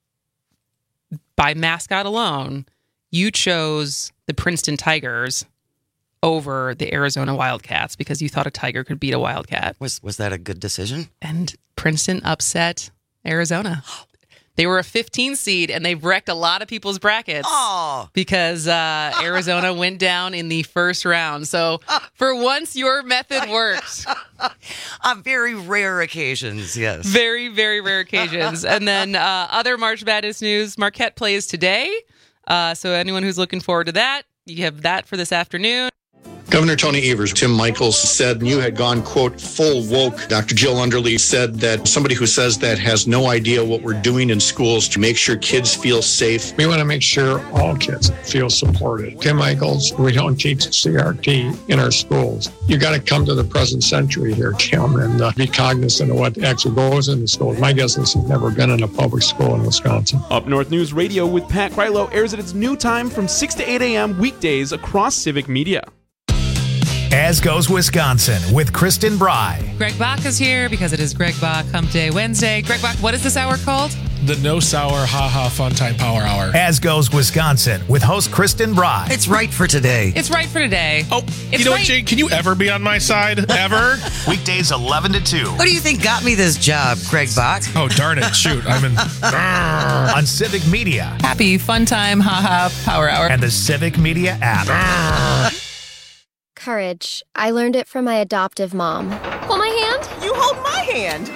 by mascot alone, you chose the Princeton Tigers over the Arizona Wildcats because you thought a tiger could beat a wildcat. Was was that a good decision? And Princeton upset Arizona. They were a fifteen seed, and they've wrecked a lot of people's brackets oh. because uh, Arizona went down in the first round. So for once, your method worked. On very rare occasions, yes. Very, very rare occasions. And then uh, other March Madness news, Marquette plays today. Uh, so anyone who's looking forward to that, you have that for this afternoon. Governor Tony Evers, Tim Michaels said you had gone, quote, full woke. Doctor Jill Underly said that somebody who says that has no idea what we're doing in schools to make sure kids feel safe. We want to make sure all kids feel supported. Tim Michaels, we don't teach C R T in our schools. You got to come to the present century here, Tim, and uh, be cognizant of what actually goes in the schools. My guess is he's never been in a public school in Wisconsin. Up North News Radio with Pat Krylo airs at its new time from six to eight a.m. weekdays across Civic Media. As Goes Wisconsin with Kristen Bry. Greg Bach is here because it is Greg Bach Hump Day Wednesday. Greg Bach, what is this hour called? the No Sour Ha Ha Fun Time Power Hour. As goes Wisconsin with host Kristen Bry. It's right for today. It's right for today. Oh, it's you know right. what, Jake? Can you ever be on my side? Ever? Weekdays eleven to two. What do you think got me this job, Craig Bach? Oh, darn it. Shoot. I'm in. On Civic Media. Happy Fun Time Ha Ha Power Hour. And the Civic Media app. Courage. I learned it from my adoptive mom. Hold my hand. You hold my hand.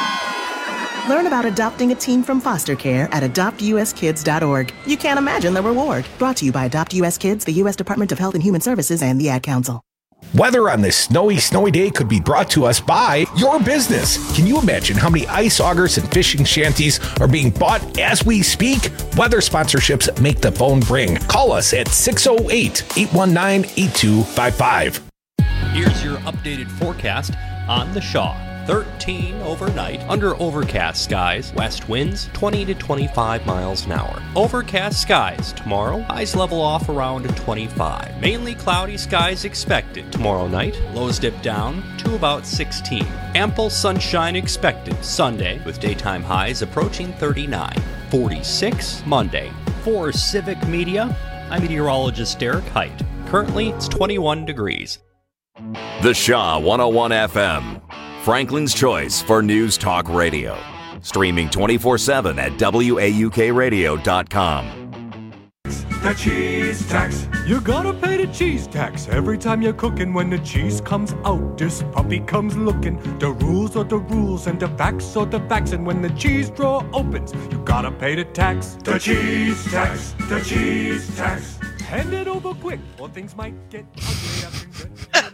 Learn about adopting a teen from foster care at adopt u s kids dot org. You can't imagine the reward. Brought to you by Adopt U S Kids, the U S Department of Health and Human Services, and the Ad Council. Weather on this snowy, snowy day could be brought to us by your business. Can you imagine how many ice augers and fishing shanties are being bought as we speak? Weather sponsorships make the phone ring. Call us at six oh eight, eight one nine, eight two five five. Here's your updated forecast on the Shaw. thirteen overnight, under overcast skies, west winds twenty to twenty-five miles an hour. Overcast skies tomorrow, highs level off around twenty-five. Mainly cloudy skies expected tomorrow night, lows dip down to about sixteen. Ample sunshine expected Sunday, with daytime highs approaching thirty-nine. forty-six Monday. For Civic Media, I'm meteorologist Derek Height. Currently, it's twenty-one degrees. The Shaw one oh one F M. Franklin's choice for News Talk Radio. Streaming twenty-four seven at W A U K radio dot com. The cheese tax. You gotta pay the cheese tax every time you're cooking. When the cheese comes out, this puppy comes looking. The rules are the rules and the facts are the facts. And when the cheese drawer opens, you gotta pay the tax. The cheese tax. The cheese tax. Hand it over quick, or things might get ugly.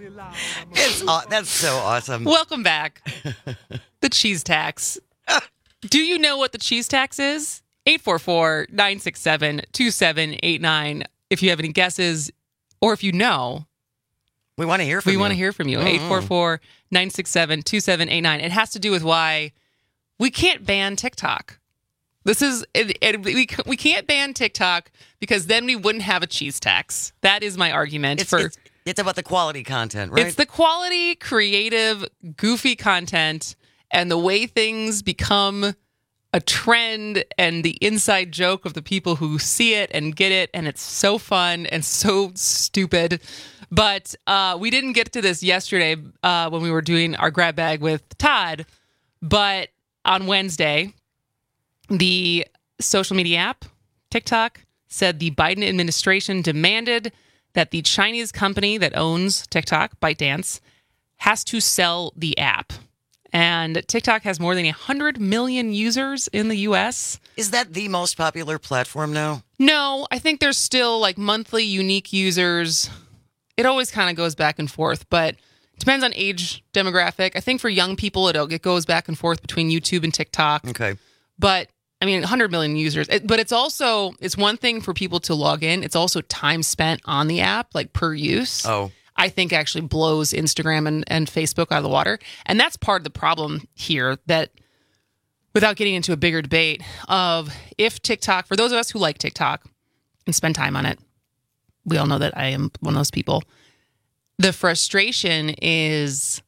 It's aw- that's so awesome. Welcome back. The cheese tax. Do you know what the cheese tax is? eight four four, nine six seven, two seven eight nine. If you have any guesses, or if you know, we want to hear from we you. We want to hear from you. Mm-hmm. eight four four, nine six seven, two seven eight nine. It has to do with why we can't ban TikTok. This is it, it, we we can't ban TikTok because then we wouldn't have a cheese tax. That is my argument. It's, for it's, it's about the quality content, right? It's the quality, creative, goofy content, and the way things become a trend and the inside joke of the people who see it and get it, and it's so fun and so stupid. But uh, we didn't get to this yesterday uh, when we were doing our grab bag with Todd, but on Wednesday, the social media app, TikTok, said the Biden administration demanded that the Chinese company that owns TikTok, ByteDance, has to sell the app. And TikTok has more than one hundred million users in the U S. Is that the most popular platform now? No, I think there's still like monthly unique users. It always kind of goes back and forth, but it depends on age demographic. I think for young people, it it goes back and forth between YouTube and TikTok. Okay. But I mean, one hundred million users. It, but it's also, it's one thing for people to log in. It's also time spent on the app, like per use. Oh. I think actually blows Instagram and, and Facebook out of the water. And that's part of the problem here, that without getting into a bigger debate of if TikTok, for those of us who like TikTok and spend time on it, we all know that I am one of those people. The frustration is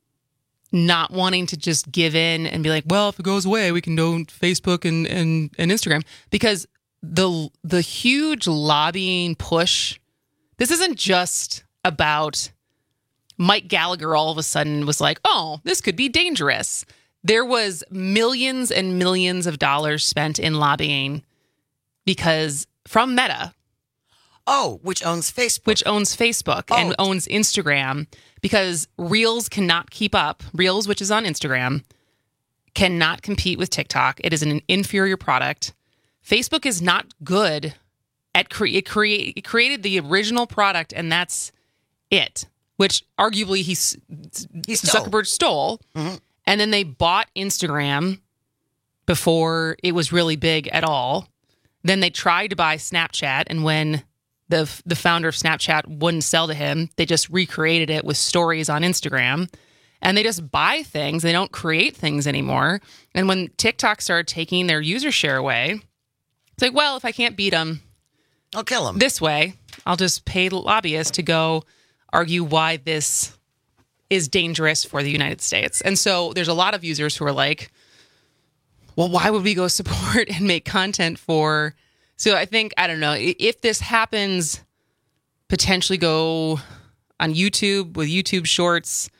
not wanting to just give in and be like, well, if it goes away, we can do Facebook and, and, and Instagram. Because the the huge lobbying push, this isn't just about Mike Gallagher all of a sudden was like, oh, this could be dangerous. There was millions and millions of dollars spent in lobbying because from Meta. Oh, which owns Facebook. Which owns Facebook oh. and owns Instagram, because Reels cannot keep up. Reels, which is on Instagram, cannot compete with TikTok. It is an inferior product. Facebook is not good at cre- it, create, it created the original product, and that's it, which arguably he, he stole. Zuckerberg stole. Mm-hmm. And then they bought Instagram before it was really big at all. Then they tried to buy Snapchat, and when the the founder of Snapchat wouldn't sell to him, they just recreated it with stories on Instagram. And they just buy things. They don't create things anymore. And when TikTok started taking their user share away, it's like, well, if I can't beat them, I'll kill them. This way, I'll just pay lobbyists to go argue why this is dangerous for the United States. And so there's a lot of users who are like, well, why would we go support and make content for? So I think, I don't know, if this happens, potentially go on YouTube with YouTube Shorts.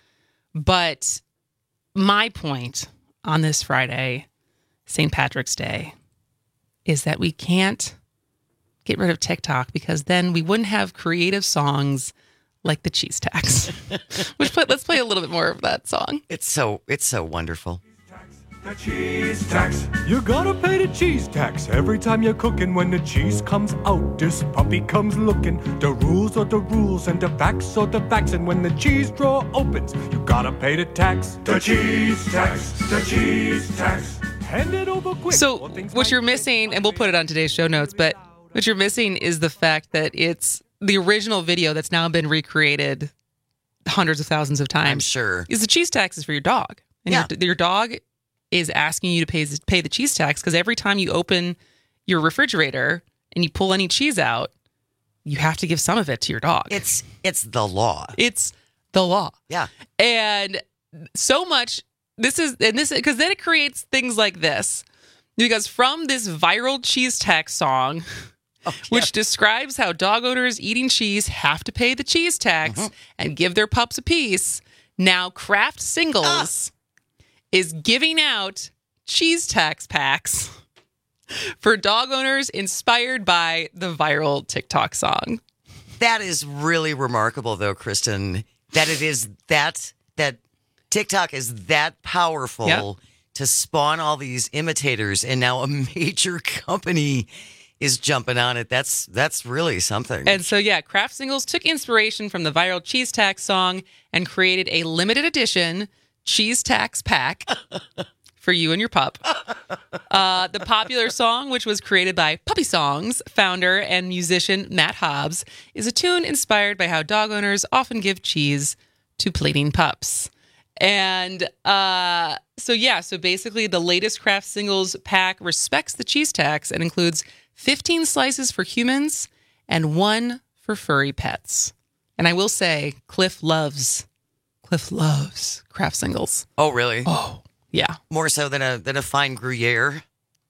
But my point on this Friday, Saint Patrick's Day, is that we can't get rid of TikTok because then we wouldn't have creative songs like the cheese tax. Which play, let's play a little bit more of that song. It's so it's so wonderful. The cheese tax. You gotta pay the cheese tax every time you're cooking. When the cheese comes out, this puppy comes looking. The rules are the rules and the facts are the facts. And when the cheese drawer opens, you gotta pay the tax. The cheese tax. The cheese tax. Hand it over quick. So what you're missing, and we'll put it on today's show notes, but what you're missing is the fact that it's the original video that's now been recreated hundreds of thousands of times. I'm sure. Is the cheese tax is for your dog. And Yeah. your, your dog is asking you to pay, pay the cheese tax because every time you open your refrigerator and you pull any cheese out, you have to give some of it to your dog. It's it's the law. It's the law. Yeah. And so much, this is, and this, because then it creates things like this. Because from this viral cheese tax song, oh, yeah. which describes how dog owners eating cheese have to pay the cheese tax mm-hmm. and give their pups a piece, now Kraft Singles ah. is giving out cheese tax packs for dog owners inspired by the viral TikTok song. That is really remarkable, though, Kristen, that it is that, that TikTok is that powerful yep. to spawn all these imitators, and now a major company is jumping on it. That's that's really something. And so, yeah, Kraft Singles took inspiration from the viral cheese tax song and created a limited edition cheese tax pack for you and your pup. Uh, the popular song, which was created by Puppy Songs founder and musician Matt Hobbs, is a tune inspired by how dog owners often give cheese to pleading pups. And uh, so, yeah, so basically the latest Kraft Singles pack respects the cheese tax and includes fifteen slices for humans and one for furry pets. And I will say, Cliff loves, Cliff loves Kraft Singles. Oh, really? Oh, yeah. More so than a than a fine Gruyere?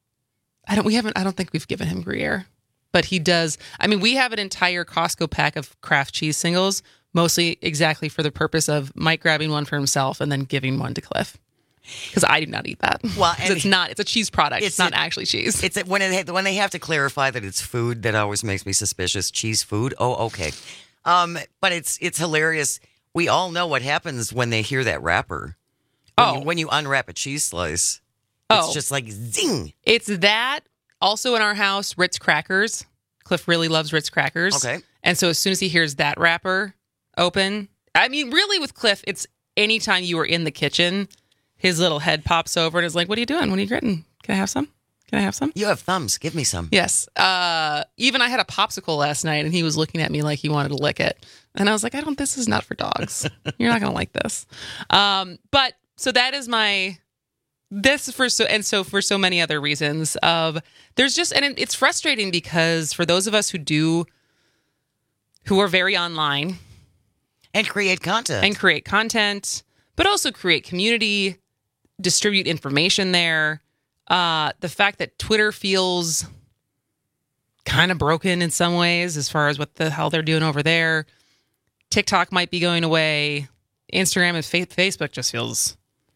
I don't, we haven't, I don't think we've given him Gruyere, but he does. I mean, we have an entire Costco pack of Kraft cheese singles, mostly exactly for the purpose of Mike grabbing one for himself and then giving one to Cliff. Because I do not eat that. Well, and it's not. It's a cheese product. It's, it's not a, actually cheese. It's a, when it when they have to clarify that it's food, that always makes me suspicious. Cheese food. Oh, okay. Um, but it's it's hilarious. We all know what happens when they hear that wrapper. When oh, you, when you unwrap a cheese slice, oh. it's just like zing. It's that. Also in our house, Ritz crackers. Cliff really loves Ritz crackers. Okay. And so as soon as he hears that wrapper open, I mean, really with Cliff, it's anytime you are in the kitchen, his little head pops over and is like, what are you doing? What are you gritting? Can I have some? Can I have some? You have thumbs. Give me some. Yes. Uh, even I had a popsicle last night and he was looking at me like he wanted to lick it. And I was like, I don't, this is not for dogs. You're not going to like this. Um, but so that is my, this for so, and so for so many other reasons of there's just, and it's frustrating because for those of us who do, who are very online and create content and create content, but also create community, distribute information there. Uh, the fact that Twitter feels kind of broken in some ways as far as what the hell they're doing over there. TikTok might be going away. Instagram and fa- Facebook just feels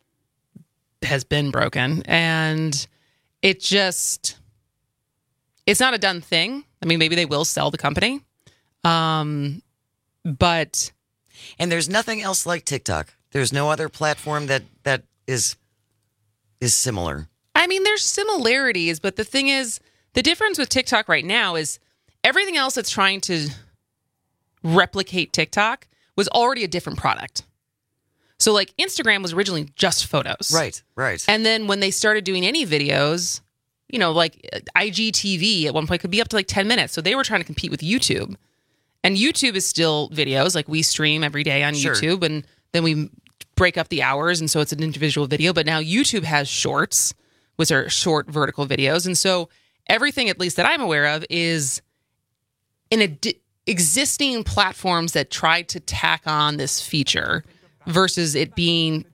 has been broken. And it just, it's not a done thing. I mean, maybe they will sell the company. Um, but. And there's nothing else like TikTok. There's no other platform that, that is is similar. I mean, there's similarities, but the thing is, the difference with TikTok right now is everything else that's trying to replicate TikTok was already a different product. So like Instagram was originally just photos. Right, right. And then when they started doing any videos, you know, like I G T V at one point could be up to like ten minutes. So they were trying to compete with YouTube. And YouTube is still videos. Like we stream every day on Sure. YouTube and then we break up the hours. And so it's an individual video. But now YouTube has shorts, which are short vertical videos. And so everything, at least that I'm aware of, is in a di- existing platforms that tried to tack on this feature versus it being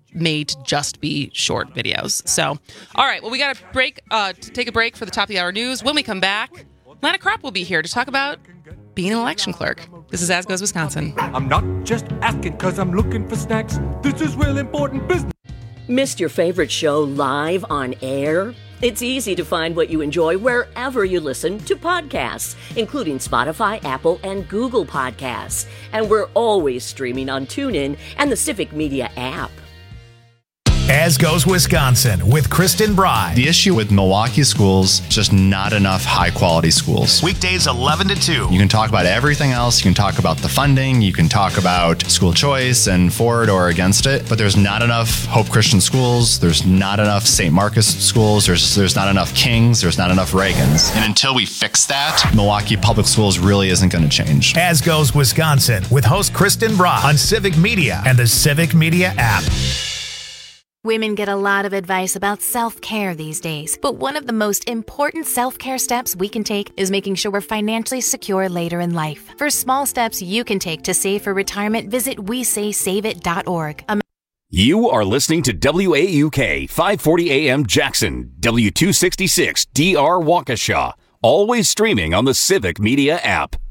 made to just be short videos. So, all right, well, we got to break, uh, to take a break for the top of the hour news. When we come back, Lana Kropp will be here to talk about being an election clerk. This is As Goes Wisconsin. I'm not just asking because I'm looking for snacks. This is real important business. Missed your favorite show live on air? It's easy to find what you enjoy wherever you listen to podcasts, including Spotify, Apple, and Google Podcasts. And we're always streaming on TuneIn and the Civic Media app. As Goes Wisconsin with Kristen Bry. The issue with Milwaukee schools, just not enough high quality schools. Weekdays eleven to two. You can talk about everything else. You can talk about the funding. You can talk about school choice and for it or against it. But there's not enough Hope Christian schools. There's not enough Saint Marcus schools. There's, there's not enough Kings. There's not enough Reagans. And until we fix that, Milwaukee Public Schools really isn't going to change. As Goes Wisconsin with host Kristen Bry on Civic Media and the Civic Media app. Women get a lot of advice about self-care these days, but one of the most important self-care steps we can take is making sure we're financially secure later in life. For small steps you can take to save for retirement, visit we say save it dot org. You are listening to W A U K five forty A M Jackson, W two sixty-six D R Waukesha, always streaming on the Civic Media app.